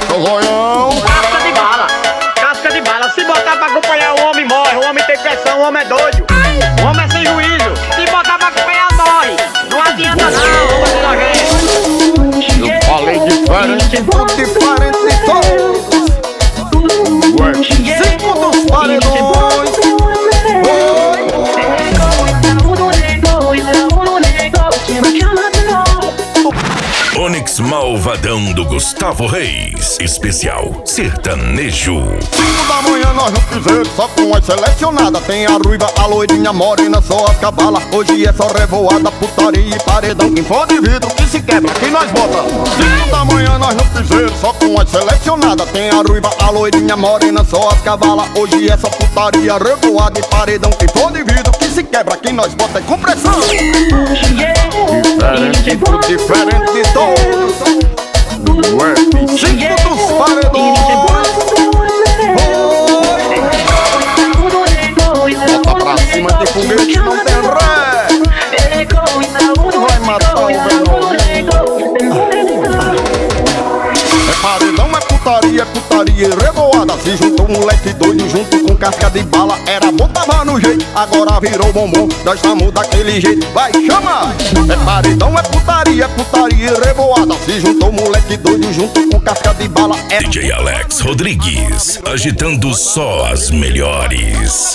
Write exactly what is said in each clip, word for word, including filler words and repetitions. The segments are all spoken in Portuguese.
seu zoião. Casca de bala, casca de bala. Se botar pra acompanhar o homem morre. O homem tem pressão, o homem é doido. O homem é sem juízo. Se botar pra acompanhar morre. Não adianta não, o homem da gente. Eu falei diferente, tudo diferente de todos. Ué, cinco dos paredões. Onix Malvadão do Gustavo Reis. Especial sertanejo. Cinco da manhã nós no cruzeiro, só com as selecionadas. Tem a ruiva, a loirinha, morena, só as cavalas. Hoje é só revoada, putaria e paredão. Quem for de vidro que se quebra, que nós bota. Cinco da manhã nós no cruzeiro, só com as selecionadas. Tem a ruiva, a loirinha, morena, só as cavalas. Hoje é só putaria, revoada e paredão. Quem for de vidro que se quebra, que nós bota é compressão. Diferente, tudo diferente de todos. Ué, cinco dos paredões. Bota pra cima de foguete, não tem ré. Vai matar o menor. É paredão, é putaria, é putaria e revoada. Se juntou um moleque doido junto com casca de bala. Era bom, tava no jeito, agora virou bombom. Nós estamos daquele jeito, vai chamar. É paredão, é putaria, é putaria e revoada. Se juntou um moleque doido junto com casca de bala. Era... D J Alex Rodrigues, agitando só as melhores.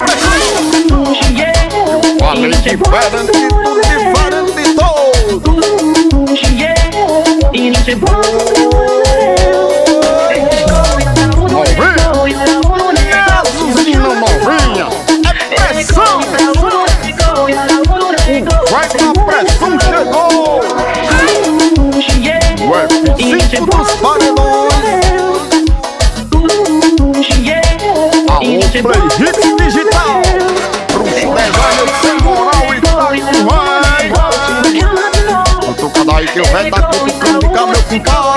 Falei diferente, tudo diferente de todos. Novinha, é pressão. Vai que a pressão chegou. O F cinco dos paredões. Alô, Play Hits Digital. Bruxo designer sem moral e tá com vai. Cutuca daí que o véio tá cutucando de cabelo com cara.